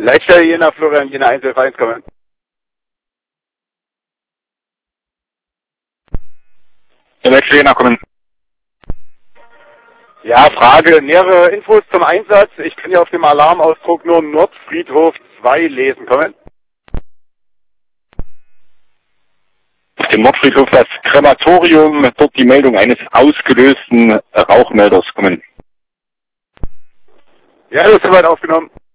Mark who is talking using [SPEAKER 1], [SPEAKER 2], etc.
[SPEAKER 1] Leitstelle Jena, Florian, Jena 111 kommen.
[SPEAKER 2] Leitstelle Jena kommen.
[SPEAKER 1] Ja, Frage, nähere Infos zum Einsatz. Ich kann hier auf dem Alarmausdruck nur Nordfriedhof 2 lesen. Kommen.
[SPEAKER 2] Auf dem Nordfriedhof das Krematorium, dort die Meldung eines ausgelösten Rauchmelders kommen.
[SPEAKER 1] Ja, das ist soweit aufgenommen.